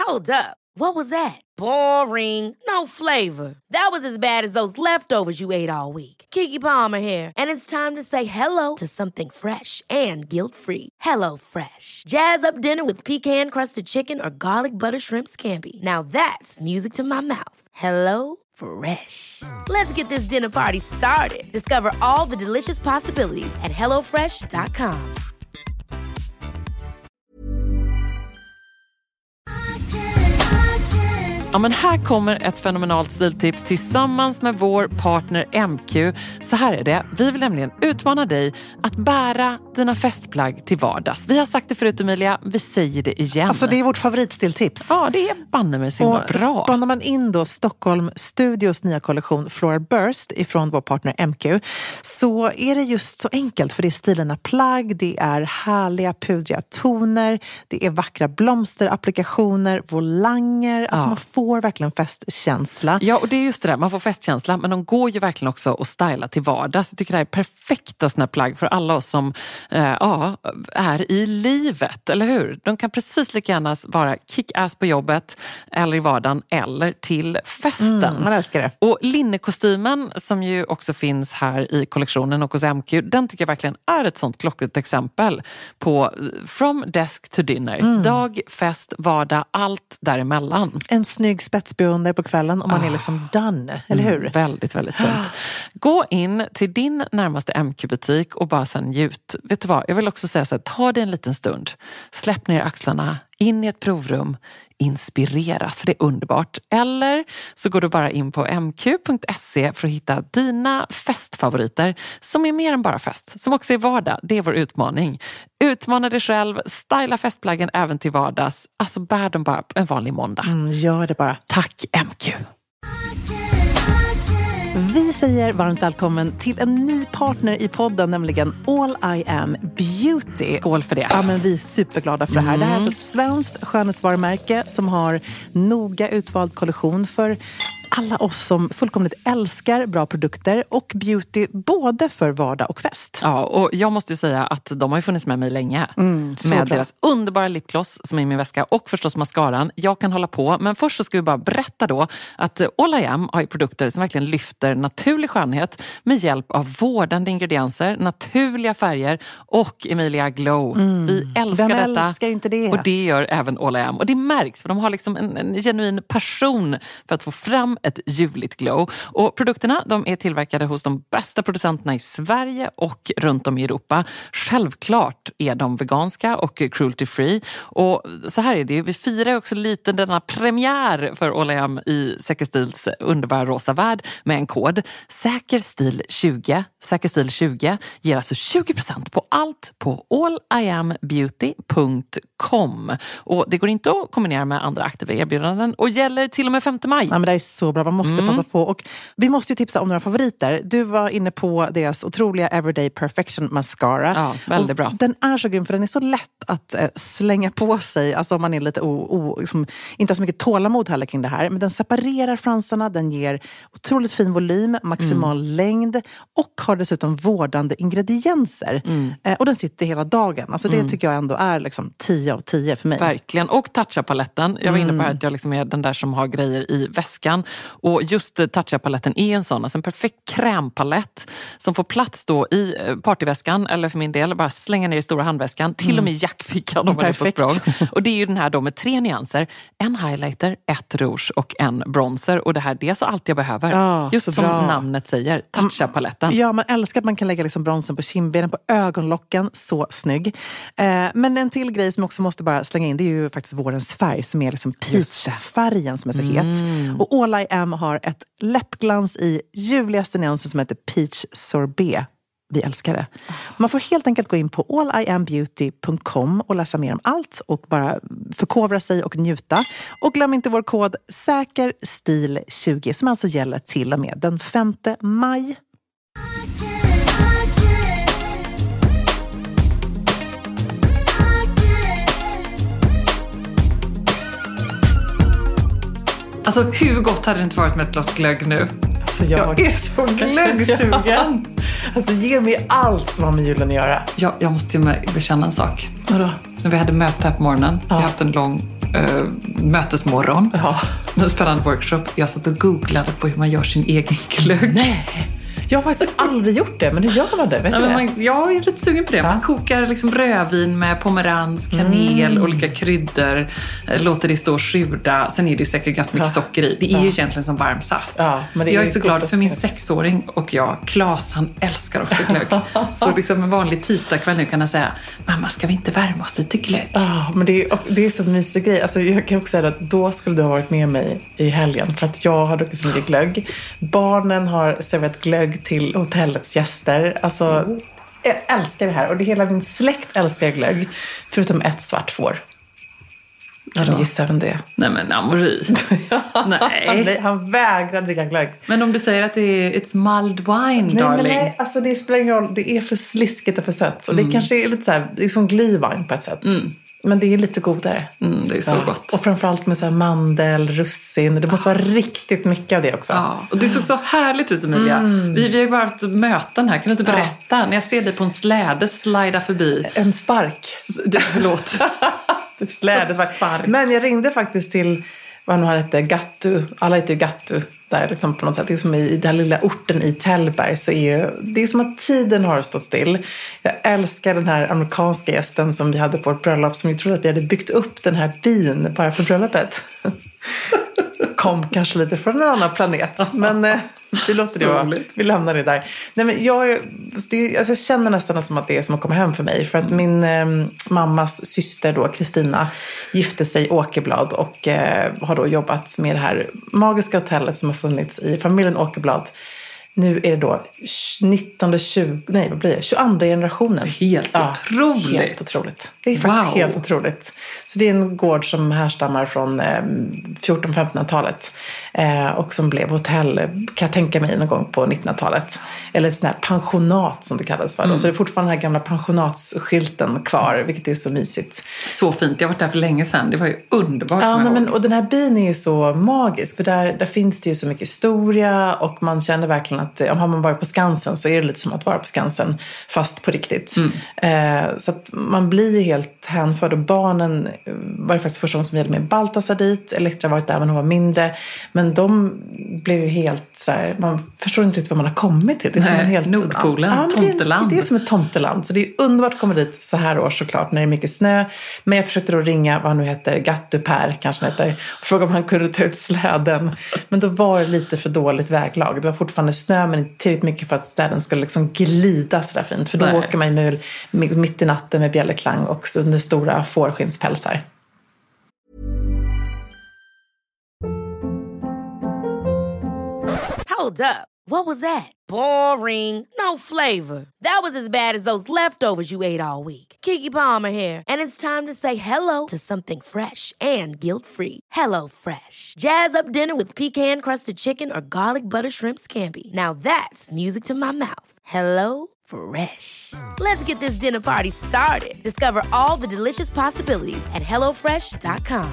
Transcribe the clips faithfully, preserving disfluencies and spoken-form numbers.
Hold up. What was that? Boring. No flavor. That was as bad as those leftovers you ate all week. Keke Palmer here, and it's time to say hello to something fresh and guilt-free. Hello Fresh. Jazz up dinner with pecan-crusted chicken or garlic butter shrimp scampi. Now that's music to my mouth. Hello Fresh. Let's get this dinner party started. Discover all the delicious possibilities at hello fresh dot com. Ja, men här kommer ett fenomenalt stiltips tillsammans med vår partner M Q. Så här är det, vi vill nämligen utmana dig att bära dina festplagg till vardags. Vi har sagt det förut, Emilia, vi säger det igen. Alltså det är vårt favoritstiltips. Ja, det är banne mig så himla bra. Spannar man in då Stockholm Studios nya kollektion Floral Burst ifrån vår partner M Q, så är det just så enkelt, för det är stilarna plagg, det är härliga pudriga toner, det är vackra blomsterapplikationer, volanger, alltså ja. man får verkligen festkänsla. Ja, och det är just det där, man får festkänsla, men de går ju verkligen också att styla till vardags. Jag tycker det här är perfekta såna plagg för alla oss som eh, ja, är i livet, eller hur? De kan precis lika gärna vara kick-ass på jobbet eller i vardagen eller till festen. Mm, man älskar det. Och linnekostymen som ju också finns här i kollektionen och hos M Q, den tycker jag verkligen är ett sånt klockrent exempel på from desk to dinner. Mm. Dag, fest, vardag, allt däremellan. En snygg spetsbeonder på kvällen och man ah. är liksom done, eller hur? Mm, väldigt, väldigt fint. Gå in till din närmaste M Q-butik och bara sen njut. Vet du vad, jag vill också säga så här, ta dig en liten stund. Släpp ner axlarna, in i ett provrum, inspireras, för det är underbart. Eller så går du bara in på m q punkt se för att hitta dina festfavoriter som är mer än bara fest, som också är vardag. Det är vår utmaning. Utmana dig själv, styla festplaggen även till vardags. Alltså bär dem bara en vanlig måndag. Mm, gör det bara. Tack M Q. Vi säger varmt välkommen till en ny partner i podden, nämligen All I Am Beauty. Skål för det. Ja, men vi är superglada för det här. Mm. Det här är alltså ett svenskt skönhetsvarumärke som har noga utvald kollektion för alla oss som fullkomligt älskar bra produkter och beauty både för vardag och fest. Ja, och jag måste ju säga att de har ju funnits med mig länge. Mm, med bra. Deras underbara lipgloss som är i min väska och förstås mascaran. Jag kan hålla på, men först så ska vi bara berätta då att All I Am har ju produkter som verkligen lyfter naturlig skönhet med hjälp av vårdande ingredienser, naturliga färger och Emilia Glow. Mm. Vi älskar Vem detta. älskar inte det? Och det gör även All I Am. Och det märks, för de har liksom en, en genuin passion för att få fram ett ljuvligt glow. Och produkterna, de är tillverkade hos de bästa producenterna i Sverige och runt om i Europa. Självklart är de veganska och cruelty free. Och så här är det, vi firar också lite denna premiär för All I Am i Säkerstils underbara rosa värld med en kod. Säkerstil tjugo. Säkerstil tjugo ger alltså tjugo procent på allt på all i am beauty punkt com. Och det går inte att kombinera med andra aktiva erbjudanden och gäller till och med femte maj. Ja, men det är så bra, man måste mm. passa på. Och vi måste ju tipsa om några favoriter. Du var inne på deras otroliga Everyday Perfection Mascara. Ja, väldigt och bra. Den är så grym för den är så lätt att eh, slänga på sig. Alltså om man är lite o, o, liksom, inte har så mycket tålamod heller kring det här. Men den separerar fransarna, den ger otroligt fin volym, maximal mm. längd och har dessutom vårdande ingredienser. Mm. Eh, och den sitter hela dagen. Alltså det mm. tycker jag ändå är liksom tio av tio för mig. Verkligen. Och Tatcha-paletten. Jag var inne på att jag liksom är den där som har grejer i väskan. Och just Tatcha-paletten är en sån, alltså en perfekt krämpalett som får plats då i partyväskan, eller för min del bara slänga ner i stora handväskan, till mm. och med i jackfickan om man är på språng. Och det är ju den här då med tre nyanser, en highlighter, ett rouge och en bronzer. Och det här, det är så allt jag behöver. Ja, just som bra. Namnet säger, Tatcha-paletten. Ja, man älskar att man kan lägga liksom bronzen på kindbenen, på ögonlocken, så snygg. Eh, men en till grej som också måste bara slänga in, det är ju faktiskt vårens färg som är liksom peach-färgen som är så het. Mm. Och All I Am har ett läppglans i ljuvligaste nyansen som heter Peach Sorbet. Vi älskar det. Man får helt enkelt gå in på all i am beauty punkt com och läsa mer om allt och bara förkovra sig och njuta. Och glöm inte vår kod säkerstil tjugo som alltså gäller till och med den femte maj. Alltså hur gott hade det inte varit med ett glas glögg nu? Alltså, jag... jag är så glöggsugen. Ja. Alltså ge mig allt som har med julen att göra. Ja, jag måste till och med bekänna en sak. Vadå? När vi hade möte här på morgonen, ja. vi har haft en lång äh, mötesmorgon. Ja. En spännande workshop. Jag satt och googlade på hur man gör sin egen glögg. Nej. Jag har faktiskt aldrig gjort det, men hur gör man det? Vet ja, du det? Man, jag är lite sugen på det. Man ja. kokar liksom rödvin med pomerans, kanel, mm. olika kryddor. Låter det stå och sjuda. Sen är det ju säkert ganska mycket ja. socker i. Det är ja. ju egentligen som varm saft. Ja, men det är jag är så glad för min sexåring och jag, Claes, han älskar också glögg. Så liksom en vanlig tisdagkväll nu kan jag säga, mamma, ska vi inte värma oss lite glögg? Ja, men det är, det är så mysig grej. Alltså, jag kan också säga att då skulle du ha varit med mig i helgen. För att jag har druckit så mycket glögg. Barnen har serverat glögg till hotellets gäster. Alltså, mm. jag älskar det här. Och det hela min släkt älskar glögg. Förutom ett svart får. Jag gissar vem det är. Nej men Amori. nej. Han vägrar dricka glögg. Men om du säger att det är it's mulled wine, nej, darling. Nej, alltså det spelar ingen roll. Det är för sliskigt och för sött. Och mm. det kanske är lite så här, det är som glühwein på ett sätt. Mm. Men det är lite godare. Mm, det är så ja. gott. Och framförallt med så här mandel, russin. Det måste ja. vara riktigt mycket av det också. Ja. Och det såg så härligt ut, Emilia. Mm. Vi, vi har ju bara haft möten här. Kan du inte berätta? Ja. När jag ser dig på en släde slida förbi. En spark. Det, förlåt. Släde, spark. Men jag ringde faktiskt till, vad nu han hette, Gattu. Alla heter ju Gattu. Där liksom på något sätt. Det är som i den lilla orten i Tällberg så är ju, det är som att tiden har stått still. Jag älskar den här amerikanska gästen som vi hade på vårt bröllop som ju trodde att vi hade byggt upp den här byn bara för bröllopet. Kom kanske lite från en annan planet. Men eh, vi låter det vara. Vi lämnar det där. Nej, men jag, det, alltså jag känner nästan som att det är som att komma hem för mig. För att min eh, mammas syster då, Kristina, gifte sig i Åkerblad. Och eh, har då jobbat med det här magiska hotellet som har funnits i familjen Åkerblad. Nu är det då nittonde, tjugo, nej vad blir det? tjugoandra generationen. Helt ja, otroligt. Helt otroligt. Det är faktiskt wow. helt otroligt. Så det är en gård som härstammar från eh, fjortonhundrafemtontalet. Eh, och som blev hotell, kan jag tänka mig, någon gång på nittonhundratalet. Eller ett sånt här pensionat som det kallas för. Mm. Så det är fortfarande den här gamla pensionatsskylten kvar, vilket är så mysigt. Så fint. Jag har varit där för länge sedan. Det var ju underbart. Ja, men, men, och den här byn är ju så magisk. För där, där finns det ju så mycket historia och man känner verkligen att om har man varit på Skansen så är det lite som att vara på Skansen fast på riktigt. Mm. Eh, så att man blir ju helt hänförd och barnen var det faktiskt första gången som vi hade med Baltasar dit. Elektra var där men hon var mindre. Men de blev ju helt sådär, man förstår inte riktigt vad man har kommit till. Det är Nej, som en helt, Nordpolen, ja, tomteland. Det, det är som ett tomteland. Så det är underbart att komma dit så här år såklart när det är mycket snö. Men jag försökte då ringa vad han nu heter, Gattu Per kanske han heter. Och fråga om han kunde ta ut släden. Men då var det lite för dåligt väglag. Det var fortfarande snö men inte tillräckligt mycket för att städen skulle liksom glida så där fint. För då Nej. åker man ju mitt i natten med bjällerklang och under stora fårskinnspälsar. Hold up. What was that? Boring. No flavor. That was as bad as those leftovers you ate all week. Keke Palmer here, and it's time to say hello to something fresh and guilt-free. Hello Fresh. Jazz up dinner with pecan-crusted chicken or garlic butter shrimp scampi. Now that's music to my mouth. Hello Fresh. Let's get this dinner party started. Discover all the delicious possibilities at hello fresh dot com.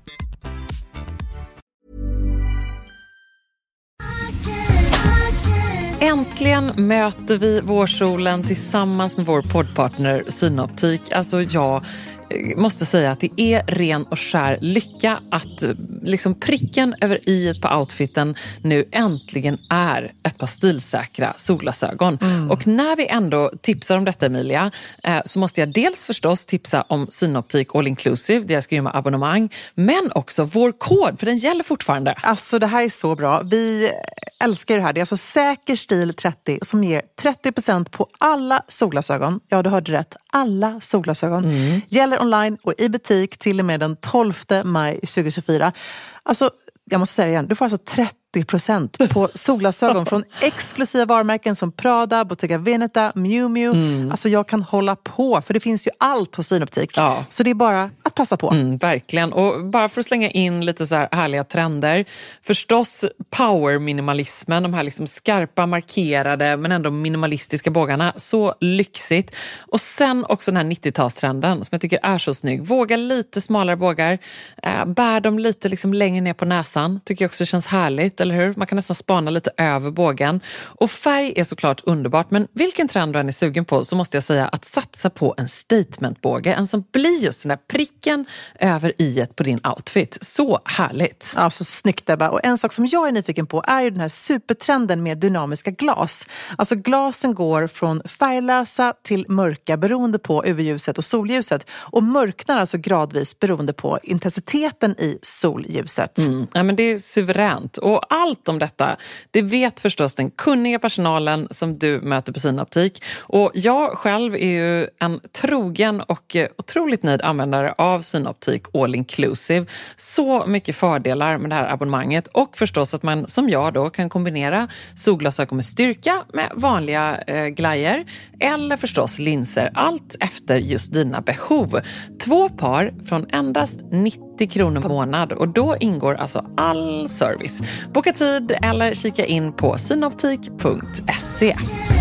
Äntligen möter vi vårsolen tillsammans med vår poddpartner Synoptik. Alltså jag måste säga att det är ren och skär lycka att liksom pricken över iet på outfiten nu äntligen är ett par stilsäkra solglasögon. Mm. Och när vi ändå tipsar om detta, Emilia, eh, så måste jag dels förstås tipsa om Synoptik All Inclusive, deras grymma abonnemang, men också vår kod, för den gäller fortfarande. Alltså det här är så bra. Vi älskar det här. Det är alltså Säker stil trettio som ger trettio procent på alla solglasögon. Ja, du hörde rätt. Alla solglasögon. Mm. Gäller online och i butik till och med den tolfte maj tjugohundratjugofyra. Alltså, jag måste säga det igen. Du får alltså trettio procent på solglasögon från exklusiva varumärken som Prada, Bottega Veneta, Miu Miu. Mm. Alltså jag kan hålla på, för det finns ju allt hos Synoptik. Ja. Så det är bara att passa på. Mm, verkligen. Och bara för att slänga in lite så här härliga trender. Förstås power-minimalismen, de här liksom skarpa, markerade men ändå minimalistiska bågarna. Så lyxigt. Och sen också den här nittiotalstrenden som jag tycker är så snygg. Våga lite smalare bågar. Äh, bär dem lite liksom längre ner på näsan. Tycker jag också känns härligt. eller hur? Man kan nästan spana lite över bågen. Och färg är såklart underbart, men vilken trend du än är sugen på så måste jag säga att satsa på en statementbåge. En som blir just den där pricken över i-et på din outfit. Så härligt. Ja, så snyggt Ebba. Och en sak som jag är nyfiken på är ju den här supertrenden med dynamiska glas. Alltså glasen går från färglösa till mörka beroende på U V-ljuset och solljuset. Och mörknar alltså gradvis beroende på intensiteten i solljuset. Mm. Ja, men det är suveränt. Och allt om detta, det vet förstås den kunniga personalen som du möter på Synoptik. Och jag själv är ju en trogen och otroligt nöjd användare av Synoptik All Inclusive. Så mycket fördelar med det här abonnemanget. Och förstås att man som jag då kan kombinera solglasögon med styrka med vanliga eh, glajer. Eller förstås linser. Allt efter just dina behov. Två par från endast nittio kronor per månad. Och då ingår alltså all service. Boka tid eller kika in på synoptik punkt se.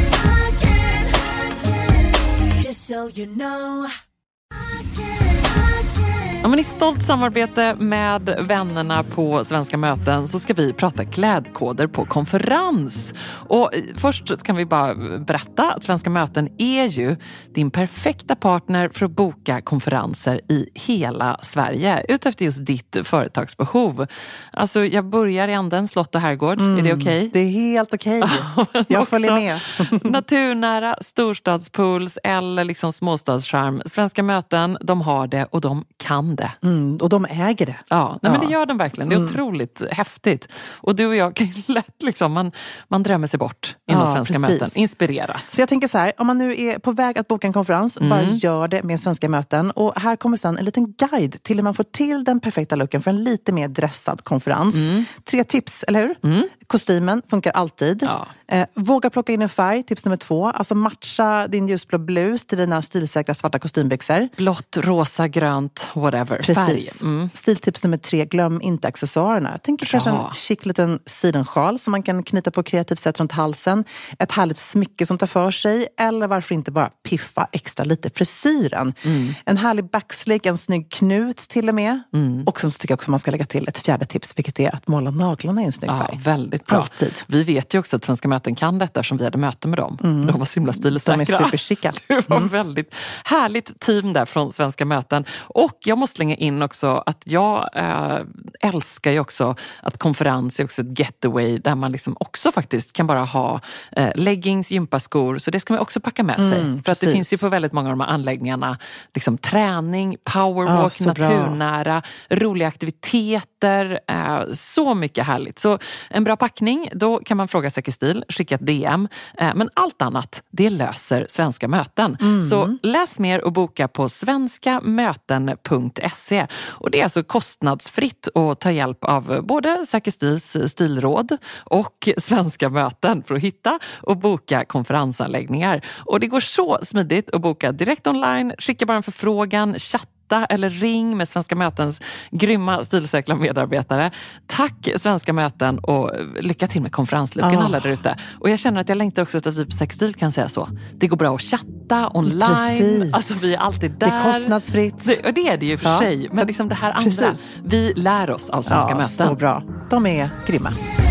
Ja, men i stolt samarbete med vännerna på Svenska möten så ska vi prata klädkoder på konferens. Och först kan vi bara berätta att Svenska möten är ju din perfekta partner för att boka konferenser i hela Sverige utefter just ditt företagsbehov. Alltså jag börjar i änden slott och herrgård. Mm, är det okej? Okay? Det är helt okej. Okay. Jag följer med. Naturnära, storstadspools eller liksom småstadscharm. Svenska möten, de har det och de kan det. Mm, och de äger det. Ja, nej, ja, men det gör de verkligen. Det är mm. otroligt häftigt. Och du och jag kan lätt liksom, man, man drömmer sig bort inom ja, Svenska precis. möten. Inspireras. Så jag tänker så här, om man nu är på väg att boka en konferens, mm. bara gör det med Svenska möten. Och här kommer sen en liten guide till hur man får till den perfekta looken för en lite mer dressad konferens. Mm. Tre tips, eller hur? Mm. Kostymen funkar alltid. Ja. Eh, våga plocka in en färg, tips nummer två. Alltså matcha din ljusblå blus till dina stilsäkra svarta kostymbyxor. Blått, rosa, grönt, whatever. Precis. Mm. Stiltips nummer tre, glöm inte accessoarerna. Jag tänker kanske en chic liten sidensjal som man kan knyta på kreativt sätt runt halsen. Ett härligt smycke som tar för sig. Eller varför inte bara piffa extra lite frisyren. Mm. En härlig backslick, en snygg knut till och med. Mm. Och sen så tycker jag också man ska lägga till ett fjärde tips, vilket är att måla naglarna i en snygg färg. Ja, väldigt bra. Alltid. Vi vet ju också att Svenska möten kan detta som vi hade möte med dem. Mm. De var så himla stilsäkra. De är superchicka. Det var mm. väldigt härligt team där från Svenska möten. Och jag måste slänga in också att jag äh, älskar ju också att konferens är också ett getaway där man liksom också faktiskt kan bara ha äh, leggings, gympaskor, så det ska man också packa med sig. Mm, för att det finns ju på väldigt många av de här anläggningarna liksom träning, powerwalk, ah, naturnära, bra. Roliga aktiviteter, äh, så mycket härligt. Så en bra packning, då kan man fråga Säker Stil, skicka ett D M. Äh, men allt annat, det löser Svenska möten. Mm. Så läs mer och boka på svenska möten punkt se. Och det är alltså kostnadsfritt att ta hjälp av både Säker Stils stilråd och Svenska möten för att hitta och boka konferensanläggningar. Och det går så smidigt att boka direkt online, skicka bara en förfrågan, chatta eller ring med Svenska mötens grymma stilsäkra medarbetare. Tack Svenska möten och lycka till med konferenslucken oh. alla där ute. Och jag känner att jag längtar också att typ Säker Stil kan säga så. Det går bra att chatta online. Precis. Alltså vi är alltid där. Det är kostnadsfritt. Det, och det är det ju för ja. sig. Men liksom det här andra, precis. Vi lär oss av Svenska ja, möten. Så bra. De är grymma.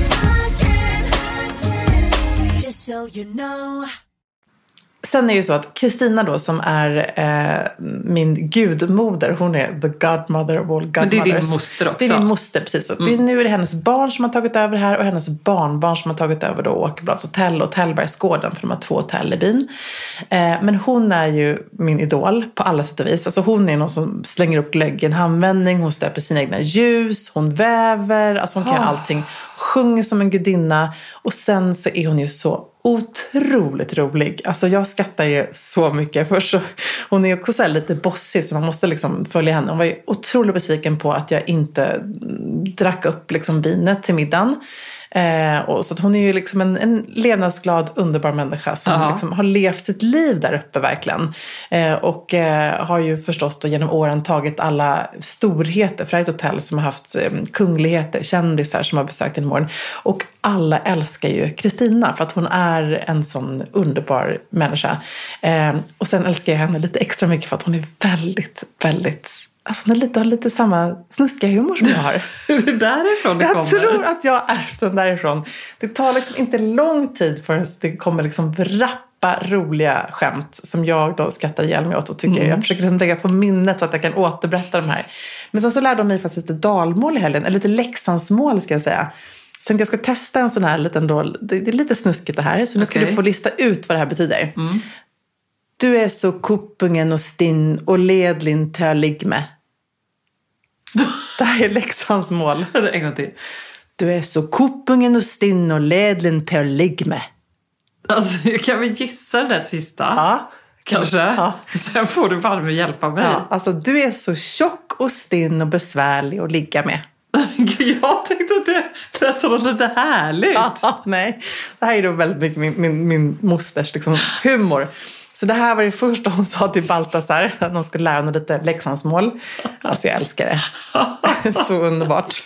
Sen är det ju så att Kristina då som är eh, min gudmoder, hon är the godmother of all godmothers. Men det är din moster också. Det är min moster, precis. Mm. Det är, nu är det hennes barn som har tagit över här och hennes barnbarn som har tagit över då Åkerblads hotell och Tällbergsgården, för de har två hotell i byn. Eh, men hon är ju min idol på alla sätt och vis. Alltså hon är någon som slänger upp glögg i en handvändning, hon stöper sina egna ljus, hon väver, alltså hon kan oh. allting. Sjunger som en gudinna och sen så är hon ju så otroligt rolig. Alltså jag skrattar ju så mycket. Först så, hon är ju också så här lite bossig så man måste liksom följa henne. Hon var ju otroligt besviken på att jag inte drack upp liksom vinet till middagen. Eh, och så att hon är ju liksom en, en levnadsglad, underbar människa som uh-huh. liksom har levt sitt liv där uppe verkligen. Eh, och eh, har ju förstås då genom åren tagit alla storheter för ett hotell som har haft eh, kungligheter, kändisar som har besökt en morgon. Och alla älskar ju Kristina för att hon är en sån underbar människa. Eh, och sen älskar jag henne lite extra mycket för att hon är väldigt, väldigt Alltså den lite, har lite samma snuskiga humor som jag har. Är det därifrån det jag kommer? Jag tror att jag har ärvt den därifrån. Det tar liksom inte lång tid förrän det kommer liksom rappa roliga skämt som jag då skrattar ihjäl mig åt och tycker. Mm. Jag försöker liksom lägga på minnet så att jag kan återberätta de här. Men sen så lärde de mig faktiskt lite dalmål i helgen. Eller lite Leksandsmål ska jag säga. Sen jag ska testa en sån här liten då. Det är lite snuskigt det här. Så nu ska okay. du få lista ut vad det här betyder. Mm. Du är så kupungen och stinn och ledlin tölig med. Det här är Leksandsmål. En gång till. Du är så kupungen och stinn och ledlin tölig med. Alltså, kan vi gissa det där sista? Ja. Kanske. Ja. Sen får du bara med hjälpa mig. Ja, alltså, du är så tjock och stinn och besvärlig att ligga med. Gud, jag tänkte att det lät så lite härligt. Ja, nej, det här är då väldigt mycket min, min, min mosters liksom, humor. Så det här var det första hon sa till Baltasar, att de skulle lära henne lite Leksandsmål. Alltså jag älskar det. Det är så underbart.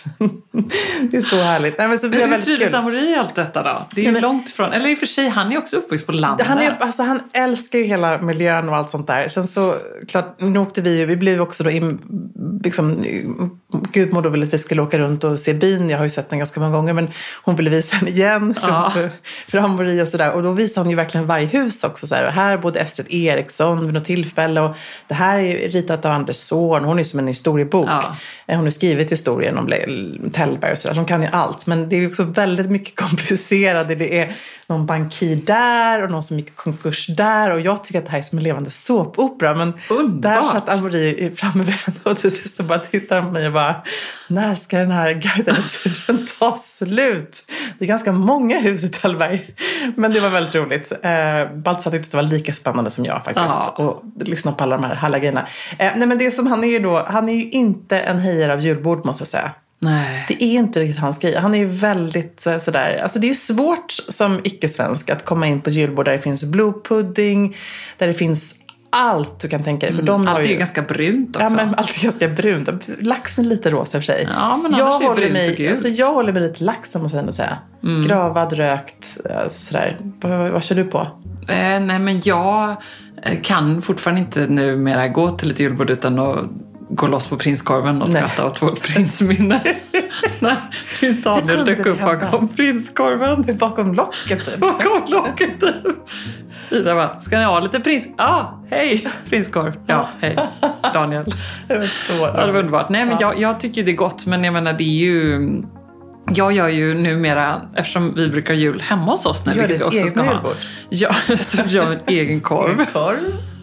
Det är så härligt. Nej, men så men hur trivs Amori i allt detta då? Det är ju men, långt ifrån. Eller i och för sig, han är också uppväxt på landet. Han, är, alltså, han älskar ju hela miljön och allt sånt där. Sen så, klart, nu åkte vi ju, vi blev också då in, liksom, Gudmor då ville att vi skulle åka runt och se byn. Jag har ju sett den ganska många gånger, men hon ville visa den igen för, ja. för, för Amori och sådär. Och då visade hon ju verkligen varje hus också. Så här. Och här bodde Estrid Eriksson vid något tillfälle, och det här är ritat av Anders Zorn. Hon är som en historiebok. Ja. Hon har skrivit historien om Tällberg och sådär. Hon kan ju allt, men det är ju också väldigt mycket komplicerat. Det är någon bankir där och någon som gick konkurs där, och jag tycker att det här är som en levande såpopera, men underbart. Där satt Amori framme vid henne och till sist så bara tittar på mig och bara, när ska den här guidade turen ta slut? Det är ganska många hus i Tällberg, men det var väldigt roligt. eh, Baltasar tyckte att det var lika spännande som jag faktiskt, ja. Och lyssna på alla de här härliga grejerna. eh, Nej, men det som han är ju då, han är ju inte en hejare av julbord, måste jag säga. Nej. Det är inte riktigt hans grej. Han är ju väldigt så, sådär. Alltså det är ju svårt som icke-svensk att komma in på julbord där det finns blue pudding, där det finns allt du kan tänka dig. För mm, de allt är ju ju ganska brunt också. Ja, men allt är ganska brunt. Laxen är lite rosa för sig. Ja, men jag annars är håller brunt mig, och gult. alltså jag håller mig lite laxen, måste jag ändå säga. Mm. Gravad, rökt, sådär. Vad, vad kör du på? Eh, nej, men jag kan fortfarande inte numera gå till ett julbord utan att gå loss på prinskorven och skratta åt vårt prinsminne. Nej, prins Daniel dök upp bakom prinskorven. Bakom locket typ. Bakom locket typ. Ida bara, ska ni ha lite prins... Ja, ah, hej, prinskorv. Ja, hej, Daniel. Det var så ja, det var underbart. Nej, men jag, jag tycker det är gott, men jag menar, det är ju... Jag gör ju numera, eftersom vi brukar jul hemma hos oss, när gör vi också ska ha. Ja, så gör jag en egen korv. En korv?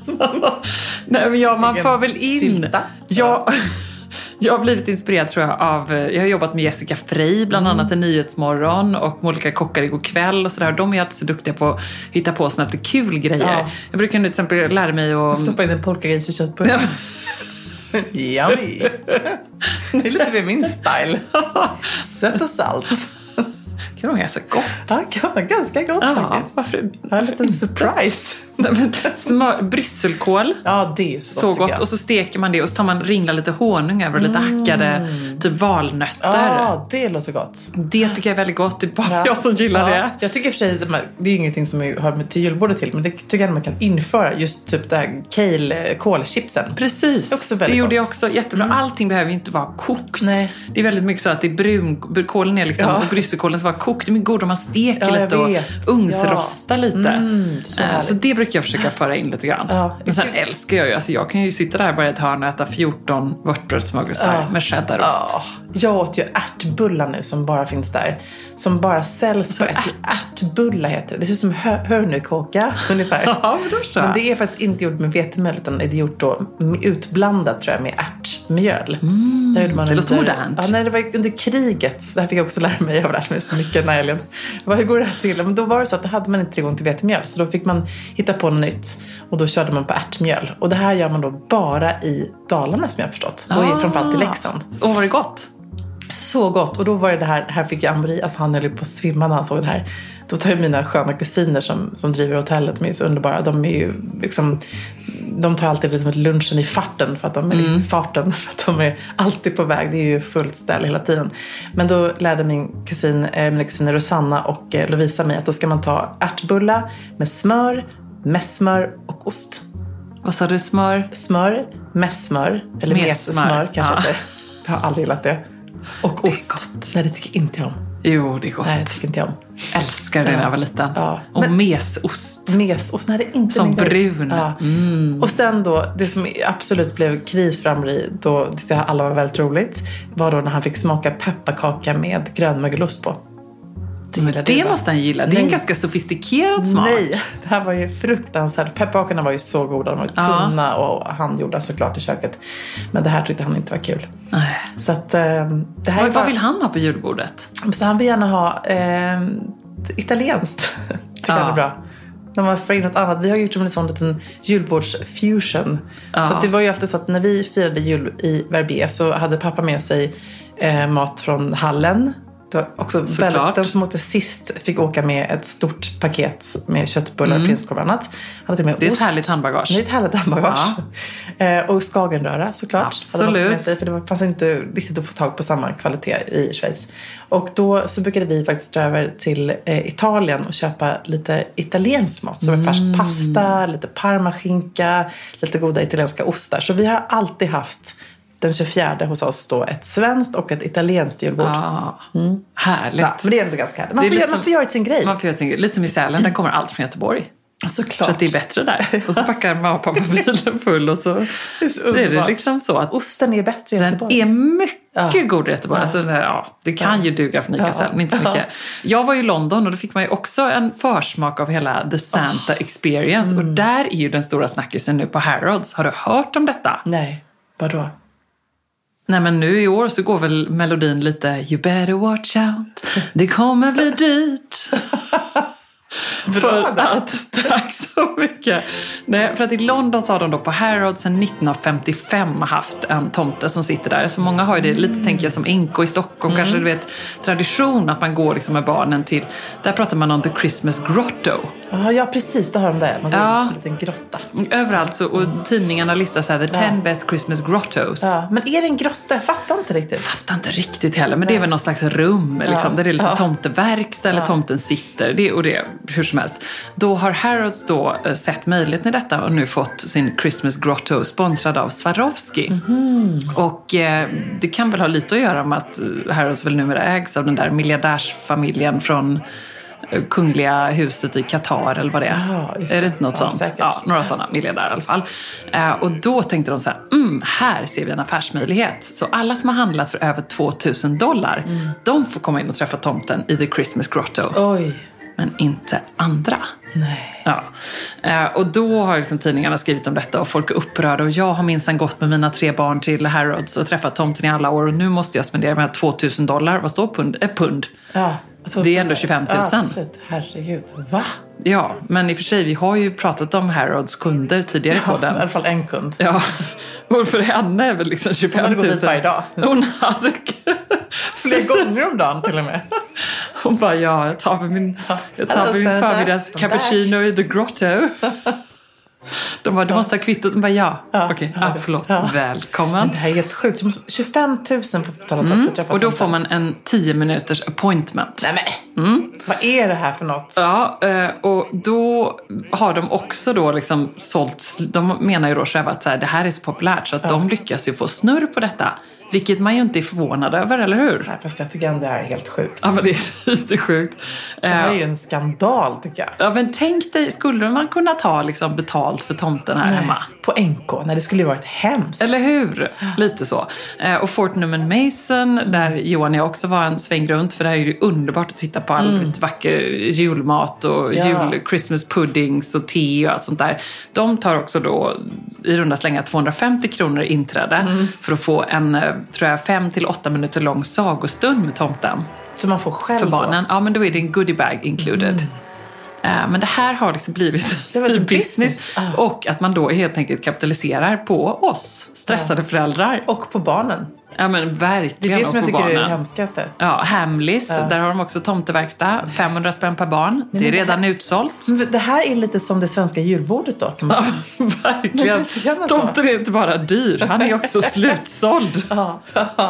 Nej, men ja, man får väl in... Sylta. Ja, jag har blivit inspirerad, tror jag, av... Jag har jobbat med Jessica Frey, bland mm. annat i Nyhetsmorgon, och med olika kockar igår kväll och sådär. De är alltid så duktiga på att hitta på såna lite kul grejer. Ja. Jag brukar nu till exempel lära mig att... Stoppa in en polkagris i köttbullen. Yummy. Det är lite med min style. Sött och salt. Det kan vara ganska gott. Ja, det kan vara ganska gott ja, faktiskt. Varför? Det är en liten surprise. Smör, brysselkål. Ja, det är ju så, så gott. Och så steker man det och så tar man ringlar lite honung över och lite mm. hackade typ valnötter. Ja, det låter gott. Det tycker jag är väldigt gott. Det är bara ja. jag som gillar ja. det. Jag tycker i och för sig, det är ju ingenting som jag har med till julbordet till, men det tycker jag man kan införa. Just typ där kale kolchipsen. Precis. Det, är också väldigt det gjorde gott. jag också jättebra. Mm. Allting behöver ju inte vara kokt. Nej. Det är väldigt mycket så att det är brun, kålen är liksom, ja. och brysselkålen ska vara kokt. Det är mycket god om man steker ja, lite och ugnsrostar ja. lite. Mm, så, uh, så det brukar jag försöka föra in lite grann. Ja. Men sen älskar jag ju, alltså jag kan ju sitta där bara i ett hörn och äta fjorton vörtbrödssmörgåsar ja. med cheddarost. Ja. Jag åt ju ärtbullar nu som bara finns där. Som bara säljs på ett ärtbulla heter det. Det ser ut som hö- hörnukåka ungefär. Ja, men, då men det är faktiskt inte gjort med vetemjöl, utan det är gjort då utblandat, tror jag, med ärtmjöl. Mm, där man det låter under, modernt. Ja, nej, det var under kriget. Så det här fick jag också lära mig. Jag har lärt mig så mycket när jag Hur går det här till? Men då var det så att då hade man inte tillgång till vetemjöl. Så då fick man hitta på något nytt. Och då körde man på ärtmjöl. Och det här gör man då bara i Dalarna, som jag har förstått. Och ah. framförallt i Leksand. Och var det gott? Så gott. Och då var det det här, här fick jag Amri, alltså han höll ju på att svimma när han såg det här. Då tar ju mina sköna kusiner som, som driver hotellet, de är så underbara. De är ju liksom, de tar alltid liksom lunchen i farten för att de är mm. i farten för att de är alltid på väg. Det är ju fullt ställ hela tiden. Men då lärde min kusin, eh, mina kusiner Rosanna och eh, Lovisa mig att då ska man ta ärtbulla med smör, med smör och ost. Vad sa du? Smör? Smör, Mässmör. Eller Messmör. messmör kanske Ja. inte. Jag har aldrig gillat det. Och Det är ost. gott. Nej, det tycker inte jag om. Jo, det är gott. Nej, det tycker inte jag om. Älskar det när jag var liten. Ja. Och Men- mesost. Mesost, nej det är inte Som min grej. brun. Ja. Mm. Och sen då, det som absolut blev kris framför i, då tyckte jag alla var väldigt roligt, var då när han fick smaka pepparkaka med grönmögelost på. Det, Men det va? måste han gilla. Det är Nej. en ganska sofistikerad smak. Nej, det här var ju fruktansvärt. Pepparkakorna var ju så goda, de var ju Ja. tunna och handgjorda såklart i köket. Men det här tyckte han inte var kul. Nej. Så att eh, det här är Vad, bara... vad vill han ha på julbordet? Så han vill gärna ha eh, italienskt. Tycker Ja. jag är bra. När man får in något annat. Vi har gjort som en sån liten julbordsfusion. Ja. Så att det var ju alltid så att när vi firade jul i Verbier så hade pappa med sig eh, mat från hallen. Det var också Såklart. väldigt, den som åkte sist fick åka med ett stort paket med köttbullar, mm. prinskorv och annat. Han hade med Det är ost. ett härligt handbagage. Det är ett härligt handbagage. Eh, och skagenröra såklart. Absolut. Hade de också med sig, för det var- fanns inte riktigt att få tag på samma kvalitet i Schweiz. Och då så brukade vi faktiskt dra över till eh, Italien och köpa lite italiensk mat. Så mm. färsk pasta, lite parmaskinka, lite goda italienska ostar. Så vi har alltid haft den tjugofjärde hos oss då ett svenskt och ett italienskt julbord. Ja, härligt. Ja, men det är ändå ganska härligt. Man, Det är får, göra, lite man får göra sin grej. Man får göra sin grej. Lite som i Sälen, där kommer allt från Göteborg. Såklart. Så att det är bättre där. Och så packar mamma och pappa bilen full och så Det är så det är det underbart. liksom så att Osten är bättre i den Göteborg. är mycket Ja. god i Göteborg. Ja. Alltså, ja, det kan Ja. ju duga för Nika Ja. sen, men inte så mycket. Jag var i London och då fick man ju också en försmak av hela The Santa Experience. Mm. Och där är ju den stora snackisen nu på Harrods. Har du hört om detta? Nej, vadå? Nej, men nu i år så går väl melodin lite You better watch out, det kommer bli dyrt. För att, tack så mycket. Nej, för att i London så har de då på Harrods sedan nittonhundrafemtiofem haft en tomte som sitter där. Så många har ju det lite, tänker jag, som N K i Stockholm. Mm. Kanske du vet, tradition att man går liksom med barnen till, där pratar man om The Christmas Grotto. Ja, ja, precis, det har de där. Man går Ja. in som en liten grotta. Överallt så, och tidningarna listar så här, the ten Ja. best Christmas grottos. Ja, men är det en grotta? Jag fattar inte riktigt. Fattar inte riktigt heller, men det är väl någon slags rum liksom, Ja. där det är lite Ja. tomteverkstad eller Ja. tomten sitter, det och det, hur som helst. Då har Harrods då eh, sett möjligheten i detta och nu fått sin Christmas Grotto sponsrad av Swarovski. Mm. Och eh, det kan väl ha lite att göra med att eh, Harrods väl numera ägs av den där miljardärsfamiljen från eh, kungliga huset i Qatar eller vad det är. Ja, just Är det. det inte något Ja, sånt? säkert. Ja, några sådana miljardärer i alla fall. Eh, och då tänkte de så här, mm, här ser vi en affärsmöjlighet. Så alla som har handlat för över tvåtusen dollar, Mm. de får komma in och träffa tomten i The Christmas Grotto. Oj, Men inte andra. nej. Ja. Eh, och då har liksom tidningarna skrivit om detta och folk är upprörda. Och jag har minsann gått med mina tre barn till Harrods och träffat tomten i alla år. Och nu måste jag spendera de här tvåtusen dollar. Vad står pund? Eh, pund. Ja, alltså, Det är ändå tjugofem tusen. Ja, absolut. Herregud. Va? Ja, men i och för sig, vi har ju pratat om Harrods kunder tidigare i Ja, podden. i alla fall en kund. Ja, och för henne är väl liksom tjugofem tusen. Hon hade gått dit varje dag. Hon hade... Flera gånger om dagen till och med. Hon bara, ja, jag tar med min, jag tar med min Hello, Santa. förmiddags I'm cappuccino i The Grotto. De bara, du måste ha kvittot. De bara, ja. Ja. Okej, Ja, ah, det- förlåt. ja. Välkommen. Men det här är helt sjukt. tjugofem tusen på totalt mm. för att träffa Och då tomten. får man en tio minuters appointment. Nej men, mm. vad är det här för något? Ja, eh, och då har de också då liksom sålt, de menar ju då själva att så här, det här är så populärt så att Ja. de lyckas ju få snurr på detta. Vilket man ju inte är förvånad över, eller hur? Nej, fast jag tycker ändå det här är helt sjukt. Ja, men det är lite sjukt. Det här är Eh, ju en skandal tycker jag. Ja, men tänk dig, skulle man kunna ta liksom betalt för tomten här Nej, hemma? på N K. Nej, det skulle ju varit hemskt. Eller hur? Lite så. Eh, och Fortnum and Mason, där Johan och jag också var en sväng runt, för där är det ju underbart att titta på all mm. vacker julmat och Ja. jul, Christmas puddings och te och allt sånt där. De tar också då i runda slänga tvåhundrafemtio kronor inträde mm. för att få en, eh, tror jag, fem till åtta minuter lång sagostund med tomten. Så man får själv För då? barnen. Ja, men då är det en goodiebag included. Mm. Men det här har liksom blivit Det var ett business. business. Ah. Och att man då helt enkelt kapitaliserar på oss stressade Ja. föräldrar. Och på barnen. Ja, men verkligen. Det är det som jag tycker barnen. är det hemskaste. Ja, Hamleys, Ja. där har de också tomteverkstad. femhundra spänn per barn. Nej, det är det redan här, utsålt. Det här är lite som det svenska julbordet då. Kan man Ja, verkligen. Tomten är inte bara dyr, han är också slutsåld. Ja.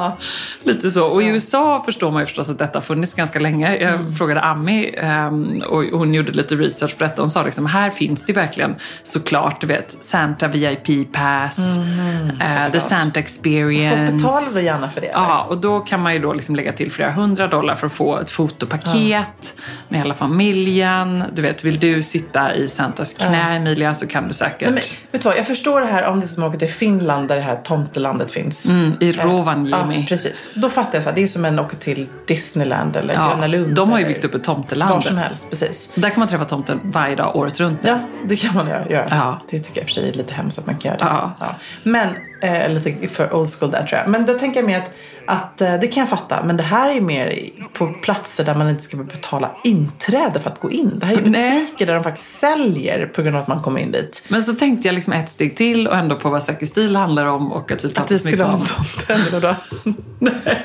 Lite så. Och i U S A förstår man ju förstås att detta har funnits ganska länge. Jag mm. frågade Ami um, och hon gjorde lite research på detta. Hon sa liksom, här finns det verkligen såklart, du vet, Santa V I P Pass, mm, uh, The Santa Experience. Folk betalar då gärna för det. Eller? Ja, och då kan man ju då liksom lägga till flera hundra dollar för att få ett fotopaket ja. med hela familjen. Du vet, vill du sitta i Santas knä, ja. Emilia, så kan du säkert. Nej, men, vet du vad, jag förstår det här om det som åker till Finland där det här tomtelandet finns. Mm, i Rovaniemi. Ja, precis. Då fattar jag så här, det är som en åker till Disneyland eller ja, Gröna Lund. De har ju byggt upp ett tomteland. Var som helst, precis. Där kan man träffa tomten varje dag, året runt. Ja, det kan man göra. Ja. Det tycker jag för sig är lite hemskt att man kan göra det. Ja. Ja. Men, eh, lite för old school där tror jag. Men då tänker jag mer att, att eh, det kan jag fatta. Men det här är mer på platser där man inte ska betala inträde för att gå in. Det här är butiker Nej. där de faktiskt säljer på grund av att man kommer in dit. Men så tänkte jag liksom ett steg till och ändå på vad Säker stil handlar om och att vi pratar att vi så mycket om tomten då. Nej.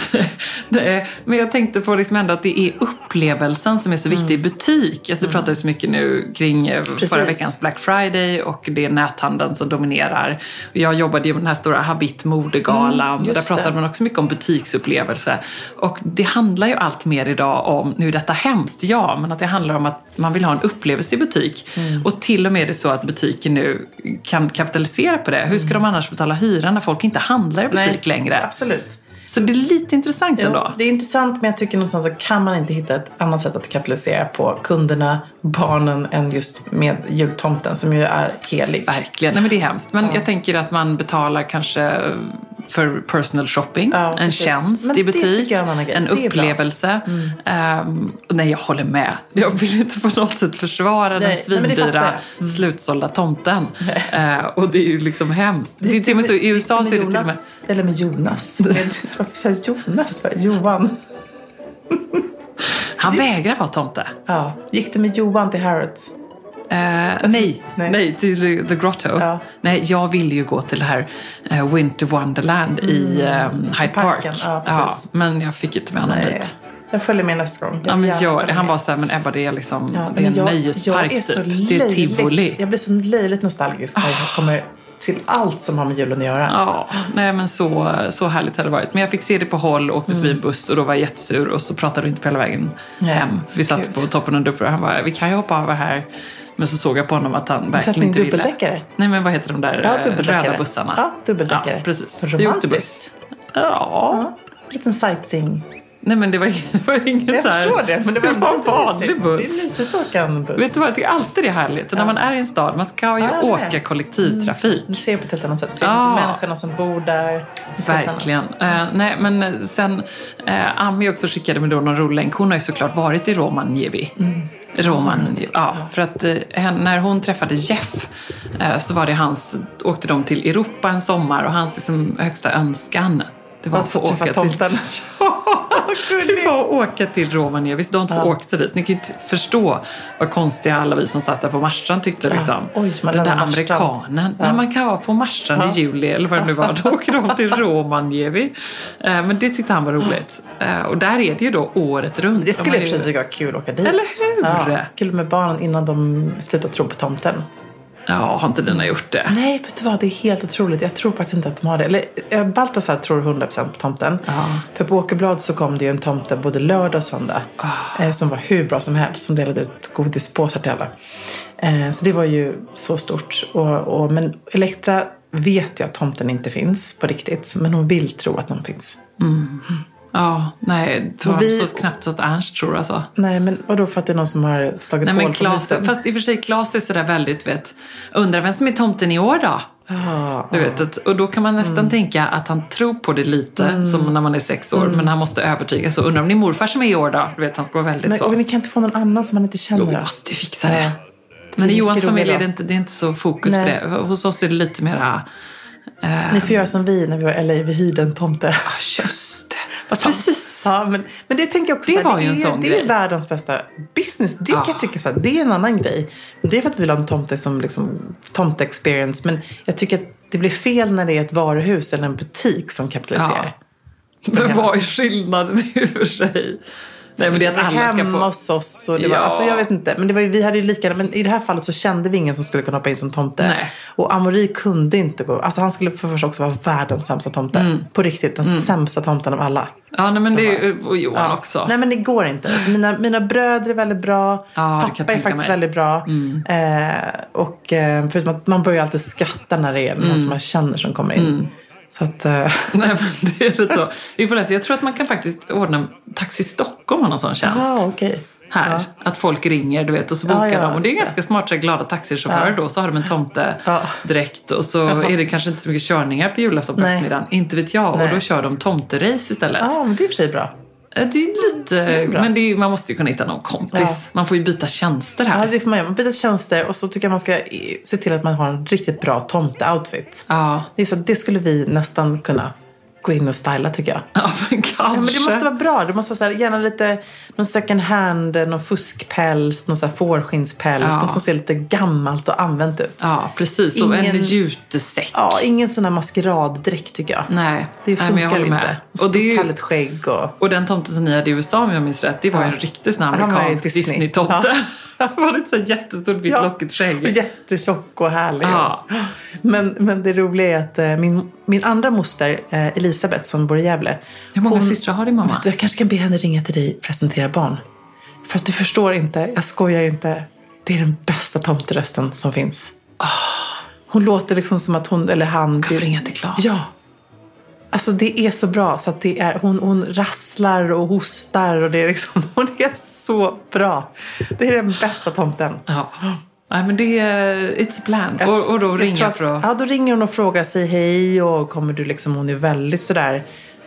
Nej. Men jag tänkte på liksom ändå att det är upplevelsen som är så viktig mm. i butik. Alltså, det pratar så mycket nu kring Precis. förra veckans Black Friday och det är näthandeln som dominerar. Jag jobbade ju med den här stora Habit modegalan. Mm, där pratade det. man också mycket om butiksupplevelse. Och det handlar ju allt mer idag om, nu är detta hemskt, ja, men att det handlar om att man vill ha en upplevelse i butik. Mm. Och till och med är det så att butiker nu kan kapitalisera på det. Hur ska mm. de annars betala hyran när folk inte handlar i butik Nej, längre? Absolut. Så det är lite intressant ändå. Jo, det är intressant, men jag tycker någonstans att kan man inte hitta ett annat sätt att kapitalisera på kunderna, barnen, än just med jultomten som ju är helig. Verkligen, nej men det är hemskt. Men ja. jag tänker att man betalar kanske för personal shopping, ja, en precis. tjänst men i butik, en upplevelse. Mm. Um, nej, jag håller med. Jag vill inte på något sätt försvara nej, den svindyra mm. slutsålda tomten. Uh, och det är ju liksom hemskt. Det, det är till och med så i U S A så är det till och med... Eller med Jonas. Varför säger Jonas? Johan. Han vägrar vara tomte. Ja. Gick du med Johan till Harrods? Uh, nej, nej, nej, till The Grotto. Ja. Nej, jag ville ju gå till det här uh, Winter Wonderland mm. i um, Hyde Park. Ja, ja, men jag fick inte med honom nej. dit. Jag följer med nästa gång. Ja, men gör det. Han var så här, men Ebba, det är liksom ja, det är en jag, nöjespark. Jag är så typ. Det är tivoli. Jag blir så löjligt nostalgisk när jag kommer till allt som har med julen att göra. Ja, nej men så, så härligt hade det varit. Men jag fick se det på håll, åkte förbi en buss och då var jag jättesur och så pratade vi inte på hela vägen nej, hem. Vi satt Gud. på toppen och dubbel och han bara, vi kan ju hoppa över här. Men så såg jag på honom att han verkligen inte ville. Dubbeldäckare? Nej, men vad heter de där ja, röda bussarna? Ja, dubbeldäckare. Ja, precis. Romantiskt. Vi åkte buss. Ja. ja. Liten sightseeing. Nej, men det var, det var ingen jag så här... Jag förstår det, men det var, det var en vanlig buss. Det är mysigt att åka en buss. Vet du vad, det är alltid det härligt. Ja. När man är i en stad, man ska ju ja, åka kollektivtrafik. Du ser på ett helt annat sätt. Du ser ja. människorna som bor där. Verkligen. Uh, nej, men sen uh, Ami också skickade mig då någon rollänk. Hon har ju såklart varit i Rovaniemi. Mm. Rovaniemi, ja. För att uh, när hon träffade Jeff uh, så var det hans, åkte de till Europa en sommar och hans liksom, högsta önskan det var att, att få åka tomten. till det var att åka till Rovaniemi. De två ja. åkte dit. Ni kan ju inte förstå vad konstiga alla vi som satt där på Marstrand tyckte ja. liksom. Oj, den där amerikanen. Ja. När man kan vara på Marstrand ja. i juli eller vad det nu var. Då åker de till Rovaniemi. Men det tyckte han var roligt. Och där är det ju då året runt. Det skulle jag tycka var kul att åka dit. Eller hur? Ja. Kul med barnen innan de slutar tro på tomten. Ja, har inte dina gjort det? Nej, vet du vad? Det är helt otroligt. Jag tror faktiskt inte att de har det. Eller, Baltasar tror hundra procent på tomten. Ja. För på Åkerblad så kom det ju en tomte både lördag och söndag. Oh. Eh, som var hur bra som helst. Som delade ut godispåsar till alla. Eh, så det var ju så stort. Och, och, men Elektra vet ju att tomten inte finns på riktigt. Men hon vill tro att någon finns. Mm. Mm. Ja, nej, det var vi, så knappt så att Ernst tror alltså. Nej, men vadå för att det är någon som har slagit nej, hål men Klas, på fast i och för sig Klas är sådär väldigt, vet, undrar vem som är tomten i år då? Ah, du vet, att, och då kan man nästan mm. tänka att han tror på det lite mm. som när man är sex år, mm. men han måste övertyga. Så undrar om det är morfar som är i år då? Du vet, han ska vara väldigt men, så. Och ni kan inte få någon annan som man inte känner. Jo, vi måste fixa det. Ja. Men i Johans familj är det, inte, det är inte så fokus nej. på det. Hos oss är det lite mera... Uh, ni får göra som vi när vi var i L A, vi hyrde en tomte. Ja, just det. Precis. Ja, men, men det tänker jag också det så här, var ju en det, sån det grej. är världens bästa business. Det ja. kan jag tycka så här, det är en annan grej. Men det är för att vi vill ha en tomte som liksom tomte-experience. Men jag tycker att det blir fel när det är ett varuhus eller en butik som kapitaliserar. Ja. Men vad är skillnaden i och för sig? Nej, men det är att alla alla hemma ska få... hos oss och det var, Ja. alltså jag vet inte, men det var ju, vi hade ju lika, men i det här fallet så kände vi ingen som skulle kunna hoppa in som tomte. Nej. Och Amaury kunde inte gå, alltså han skulle för första också vara världens sämsta tomte. Mm. På riktigt, den mm. sämsta tomten av alla. Ja, nej, men det är och Johan ja. också. Nej, men det går inte. Alltså, mina, mina bröder är väldigt bra. Ja, pappa är faktiskt mig. väldigt bra. Mm. Eh, och eh, förutom att man börjar alltid skratta när det är någon mm. som man känner som kommer in. Mm. Så att, uh... Nej, men det är lite så. Vi får läsa. Jag tror att man kan faktiskt ordna Taxi Stockholm har någon sån tjänst. Ah, okay. Här. Ja. Att folk ringer, du vet, och så bokar ja, ja, de. Och det är ganska smart, så glada taxichaufförer ja. då. Så har de en tomte ja. direkt. Och så ja. är det kanske inte så mycket körningar på julafton på eftermiddagen. Inte vet jag. Nej. Och då kör de tomterace istället. Ja, men det är i och för sig bra. Det är lite, det är men det är, man måste ju kunna hitta någon kompis. Ja. Man får ju byta tjänster här. Ja, det får man göra. Man byter tjänster och så tycker jag man ska se till att man har en riktigt bra tomte-outfit. Ja. Det är så, det skulle vi nästan kunna gå in och styla, tycker jag. Ja, men kanske. Ja, men det måste vara bra. Det måste vara så här, gärna lite någon second hand, någon fuskpäls, någon så här fårskinnspäls, ja. något som ser lite gammalt och använt ut. Ja, precis. Och ingen, en jutesäck. Ja, ingen sån här maskeraddräkt, tycker jag. Nej. Det funkar Nej, inte. Med. Och, och det är ju... skägg och... och den tomten som ni hade i U S A, om jag minns rätt, det var ja. en riktigt snabb amerikansk Disney. Disney-tomte. Ja. Det var lite så jättestort vitt ja. lockigt skägg. Jättetjock och härlig. Ja. Men, men det roliga är att eh, min, min andra moster, eh, Elisabeth, som bor i Gävle. Hur många hon, systrar har din mamma? Du, jag kanske kan be henne ringa till dig och presentera barn. För att du förstår inte, jag skojar inte. Det är den bästa tomterösten som finns. Oh. Hon låter liksom som att hon eller han... Kan få ringa till Claes? Ja. Alltså det är så bra så att det är, hon, hon rasslar och hostar och det är liksom, hon är så bra. Det är den bästa tomten. Ja. Nej, men det är it's a plan. Jag, och, och då ringer att, för att... Ja, då ringer hon och frågar sig hej och kommer du liksom, hon är väldigt sådär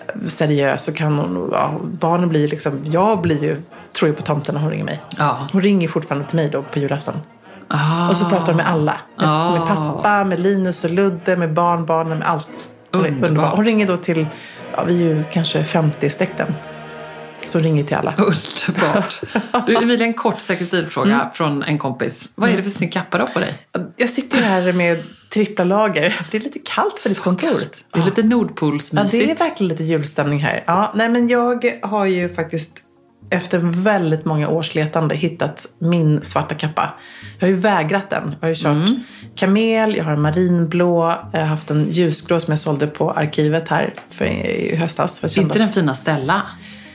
seriös och kan hon, ja, barnen blir liksom, jag blir ju, tror ju på tomten när hon ringer mig. Ja. Hon ringer fortfarande till mig då på julafton. Ah. Och så pratar hon med alla. Med, ah. med pappa, med Linus och Ludde, med barn, barnen, med allt. Underbart. Underbart. Hon ringer då till, ja, vi är ju kanske femtio stäkten. Så hon ringer till alla. Underbart. Du, Emilia, en kort säkerhetstilfråga mm. från en kompis. Vad är det för snygg kappa då på dig? Jag sitter här med trippla lager. Det är lite kallt för ditt kontor. Kallt. Det är lite Nordpolsmysigt. Ja, det är verkligen lite julstämning här. Ja, nej, men jag har ju faktiskt efter väldigt många års letande hittat min svarta kappa. Jag har ju vägrat den. Jag har ju kört mm. kamel, jag har en marinblå, jag har haft en ljusgrå som jag sålde på arkivet här för i höstas. För inte den fina Stella?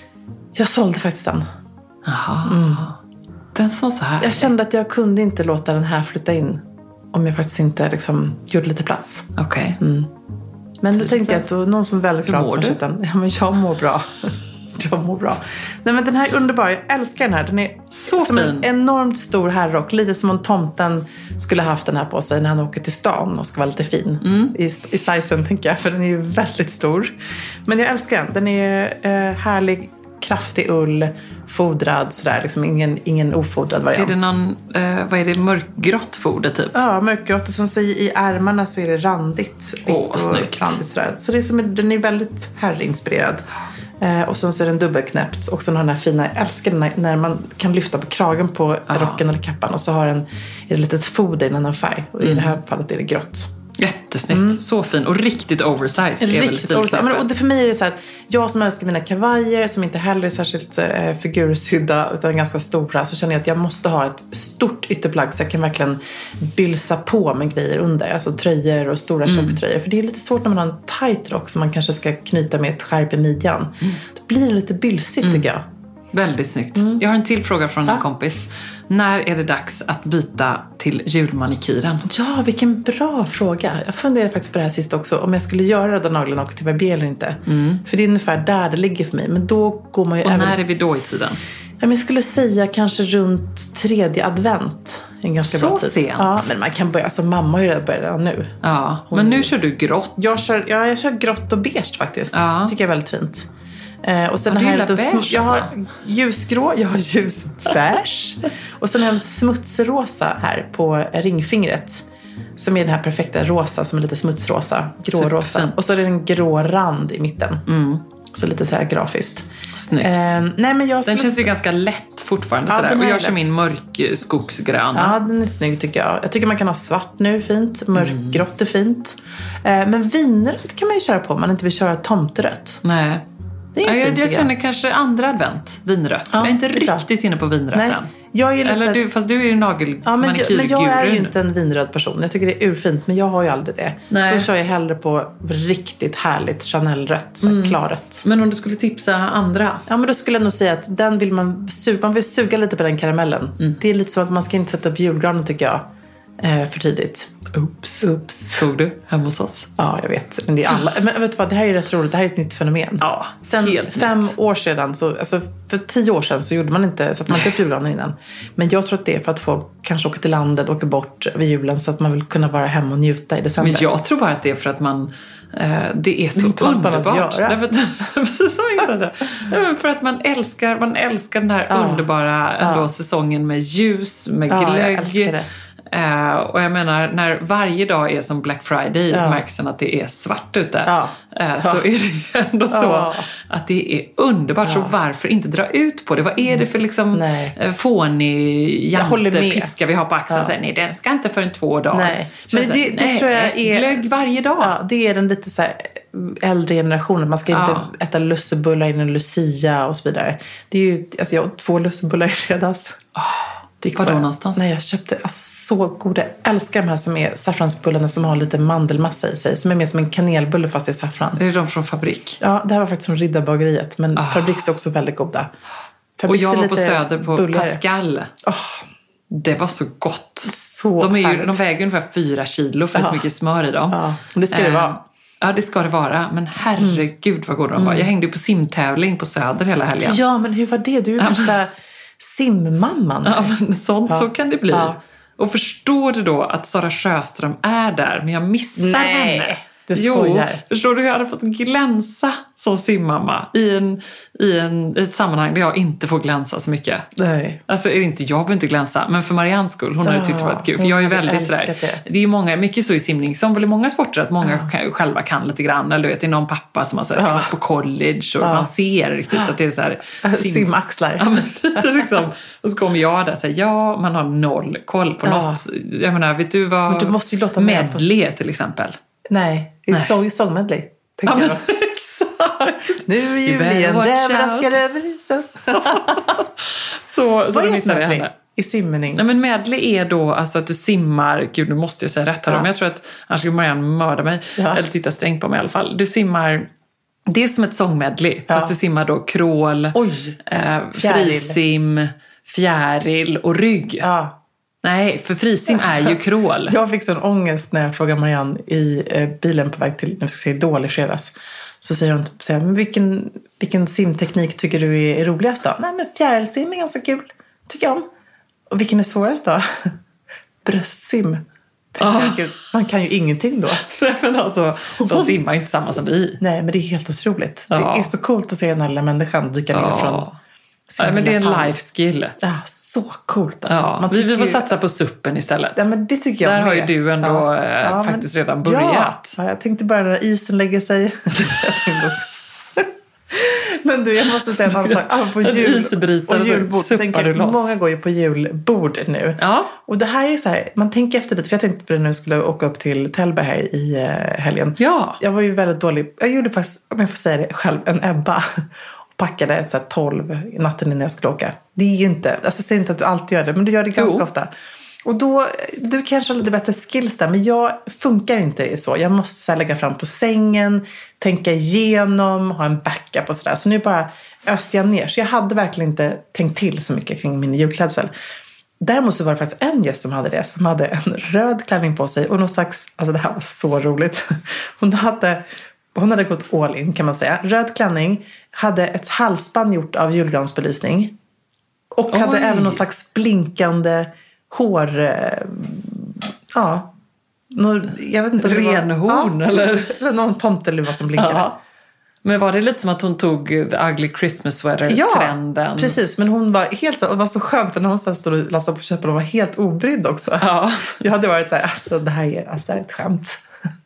Jag sålde faktiskt den. Jaha. Mm. Den såg så här. Jag kände att jag kunde inte låta den här flytta in om jag faktiskt inte liksom gjorde lite plats. Okej. Okay. Mm. Men då tänkte jag att då, någon som väldigt klart som köpte den. Ja, men jag mår bra. Jag mår bra. Nej, men den här är underbar. Jag älskar den här. Den är så som fin. En enormt stor herrrock. Lite som om tomten skulle haft den här på sig när han åker till stan och ska vara lite fin. Mm. I, I sizen, tänker jag. För den är ju väldigt stor. Men jag älskar den. Den är eh, härlig, kraftig ull, fodrad sådär. Liksom ingen, ingen ofodrad variant. Är det någon, eh, vad är det, mörkgrått foder typ? Ja, mörkgrått. Och sen så i, i ärmarna så är det randigt. Åh, oh, snyggt. Randigt sådär. Så det är som, den är väldigt herrinspirerad. Eh, och sen så är den dubbelknäppt. Och så har den här fina, jag älskar den här, när man kan lyfta på kragen på ah. rocken eller kappan. Och så har den, är det lite foder i en annan färg. Och mm. i det här fallet är det grått. Jättesnyggt, mm. så fin. Och riktigt oversize är väl oversize. Men, och det för mig är det så här, jag som älskar mina kavajer som inte heller är särskilt eh, figursydda utan ganska stora, så känner jag att jag måste ha ett stort ytterplagg så jag kan verkligen bylsa på med grejer under. Alltså tröjor och stora mm. tjocktröjor. För det är lite svårt när man har en tight rock som man kanske ska knyta med ett skärp i midjan. Mm. Då blir det lite bylsigt mm. tycker jag. Väldigt snyggt. Mm. Jag har en till fråga från en ja. kompis. När är det dags att byta till julmanikyren? Ja, vilken bra fråga. Jag funderar faktiskt på det här sista också. Om jag skulle göra röda naglarna och till barbier eller inte. Mm. För det är ungefär där det ligger för mig. Men då går man ju och även... när är vi då i tiden? Ja, men jag skulle säga kanske runt tredje advent. En ganska så bra tid. Sent? Ja, men man kan börja. Alltså mamma har ju redan börjat redan nu. Ja, Hon... men nu kör du grått. Jag kör, ja, jag kör grått och beige faktiskt. Ja. Det tycker jag är väldigt fint. Eh, och sen ja, har jag lite beige, sm- jag har alltså. ljusgrå, jag har ljusbeige och sen har jag en smutsrosa här på ringfingret som är den här perfekta rosa som är lite smutsrosa, grårosa. Och så är det en grå rand i mitten. Mm. Så lite så här grafiskt. Snyggt. Eh, nej, men jag den skulle... känns ju ganska lätt fortfarande. Ja, sådär. den Och är jag kör lätt. min mörk skogsgröna. Ja, den är snygg tycker jag. Jag tycker man kan ha svart nu, fint. Mörkgrått är fint. Eh, men vinrött kan man ju köra på om man inte vill köra tomterött. Nej. Det är ja, fint, jag, jag jag. känner kanske andra advent, vinrött. Ja, jag är inte det är riktigt inne på vinrött Nej. än. Jag är Eller så... du, fast du är ju nagel Ja, men, jag, men jag är ju manikyrgurun. inte en vinröd person. Jag tycker det är urfint, men jag har ju aldrig det. Nej. Då kör jag hellre på riktigt härligt Chanel-rött, så mm. klarrött. Men om du skulle tipsa andra? Ja, men då skulle jag nog säga att den vill man suga, man vill suga lite på den karamellen. Mm. Det är lite så att man ska inte sätta upp julgranen tycker jag. Eh, för tidigt. Oops. Oops. Såg du hemma hos oss? Ja, jag vet. Men, det är alla. Men vet du vad, det här är rätt roligt. Det här är ett nytt fenomen. Ja, sen helt fem nytt. år sedan, så, alltså för tio år sedan så gjorde man inte, satte man inte upp julgranen innan. Men jag tror att det är för att folk kanske åker till landet, åker bort vid julen så att man vill kunna vara hemma och njuta i december. Men jag tror bara att det är för att man eh, det är så inte underbart. Göra. Precis som jag det. Ja, för att man älskar, man älskar den här ja. underbara ändå, ja. säsongen med ljus, med ja, glögg. Jag älskar det. Uh, och jag menar, när varje dag är som Black Friday ja. märks att det är svart ute. Ja. Uh, ja. Så är det ändå så ja. att det är underbart. Ja. Så varför inte dra ut på det? Vad är det för liksom uh, fånig jantepiska vi har på axeln? Ja. Så här, nej, den ska inte förrän två dagar. Nej. Men det, det, det nej, tror jag är... glögg varje dag. Ja, det är den lite så här äldre generationen. Man ska inte ja. äta lussebullar innan Lucia och så vidare. Det är ju, alltså jag åt två lussebullar i fredags. Oh. Var då någonstans? Nej, jag köpte alltså, så goda. Jag älskar de här som är saffransbullarna som har lite mandelmassa i sig. Som är mer som en kanelbulle fast i saffran. Är det de från Fabrik? Ja, det här var faktiskt från Riddarbageriet. Men ah. Fabriks är också väldigt goda. Fabriks och jag var på Söder på bulligare. Pascal. Oh. Det var så gott. Så de, är ju, de väger ungefär fyra kilo för det är så mycket smör i dem. Ja, det ska det vara. Ja, det ska det vara. Men herregud vad goda de var. Jag hängde ju på simtävling på Söder hela helgen. Ja, men hur var det? Du är ju värsta simmamman. Ja, men sånt ja. så kan det bli. Ja. Och förstår du då att Sara Sjöström är där, men jag missar Nej. henne. Du skojar. Jo, förstår du hur jag hade fått glänsa som simmamma i, en, i, en, i ett sammanhang där jag inte får glänsa så mycket. Nej. Alltså är det inte, jag behöver inte glänsa, men för Mariannes skull, hon har ju tyckt det var kul. För jag är väldigt sådär, det. det är många, mycket så i simning som väl i många sporter att många ja. kan, själva kan lite grann. Eller du vet, det är någon pappa som har så här, ja. simmat på college och ja. man ser riktigt att det är så här sim, simaxlar. Ja, men lite liksom. Och så kommer jag där och säger, ja, man har noll koll på ja. något. Jag menar, vet du vad men du måste ju låta medley är till exempel? Nej, det är så ju sångmedley. Ja, men exakt. Nu är ju igen rävraskar över isen. Så, så då missar jag henne. I simning. Nej, men medley är då alltså att du simmar, gud nu måste jag säga rätt här, ja. men jag tror att annars skulle Marianne mörda mig, ja. eller titta strängt på mig i alla fall. Du simmar, det är som ett sångmedley, ja. fast du simmar då crawl, eh, frisim, fjäril och rygg. Ja. Nej, för frisim är ju crawl. Jag fick sån ångest när jag frågade Marianne i eh, bilen på väg till, när jag ska säga Idol i fredags. Så säger hon, så här, men vilken, vilken simteknik tycker du är, är roligast då? Nej, men fjärilsim är ganska kul, tycker jag om. Och vilken är svårast då? Bröstsim. Oh. Jag, man kan ju ingenting då. Men alltså, de simmar ju inte samma som vi. Nej, men det är helt otroligt. Ja. Det är så coolt att se den här lilla människan dyka ner ja. från... Ja, men det är en life skill. Ja, så coolt alltså. Ja, man vi, vi får ju... satsa på suppen istället. Ja, men det tycker jag Där med. har ju du ändå ja. Ja, faktiskt men... redan börjat. Ja, jag tänkte bara när isen lägger sig. Men du, jag måste säga en annan sak. Ah, på jul och julbord. Tänker, många går ju på julbord nu. Ja. Och det här är så här, man tänker efter lite. För jag tänkte på det när jag skulle åka upp till Tällberg här i uh, helgen. Ja. Jag var ju väldigt dålig. Jag gjorde faktiskt, om jag får säga det själv, en Ebba. Och packade så här tolv natten innan jag skulle åka. Det är ju inte, alltså säg inte att du alltid gör det. Men du gör det ganska jo. ofta. Och då, du kanske har lite bättre skills där. Men jag funkar inte så. Jag måste så här lägga fram på sängen. Tänka igenom. Ha en backup och sådär. Så nu bara öste jag ner. Så jag hade verkligen inte tänkt till så mycket kring min julklädsel. Däremot så var det faktiskt en gäst som hade det. Som hade en röd klänning på sig. Och någon slags, alltså det här var så roligt. Hon hade, hon hade gått all in kan man säga. Röd klänning. Hade ett halsband gjort av julgransbelysning. Och Oj. hade även någon slags blinkande... hår, ja, någon, jag vet inte. Renhorn, ja, eller? Eller någon tomteluva som blinkade. Ja. Men var det lite som att hon tog the ugly Christmas sweater-trenden? Ja, precis. Men hon var helt så, det var så skönt för när hon stod och lastade på köpet och var helt obrydd också. Ja. Jag hade varit så här, alltså det här är, alltså, det här är ett skämt.